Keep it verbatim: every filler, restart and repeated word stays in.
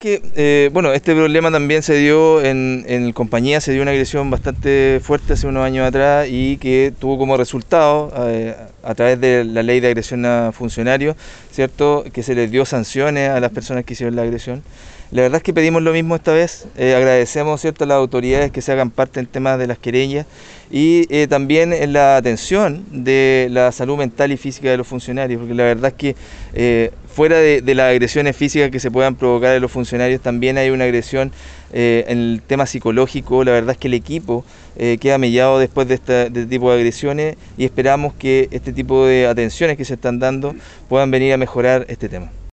que, eh, bueno, este problema también se dio en, en compañía, se dio una agresión bastante fuerte hace unos años atrás y que tuvo como resultado, eh, a través de la ley de agresión a funcionarios, ¿cierto?, que se les dio sanciones a las personas que hicieron la agresión. La verdad es que pedimos lo mismo esta vez, eh, agradecemos, ¿cierto?, a las autoridades que se hagan parte en temas de las querellas y eh, también en la atención de la salud mental y física de los funcionarios, porque la verdad es que eh, fuera de, de las agresiones físicas que se puedan provocar en los funcionarios, también hay una agresión eh, en el tema psicológico. La verdad es que el equipo eh, queda mellado después de, esta, de este tipo de agresiones y esperamos que este tipo de atenciones que se están dando puedan venir a mejorar este tema.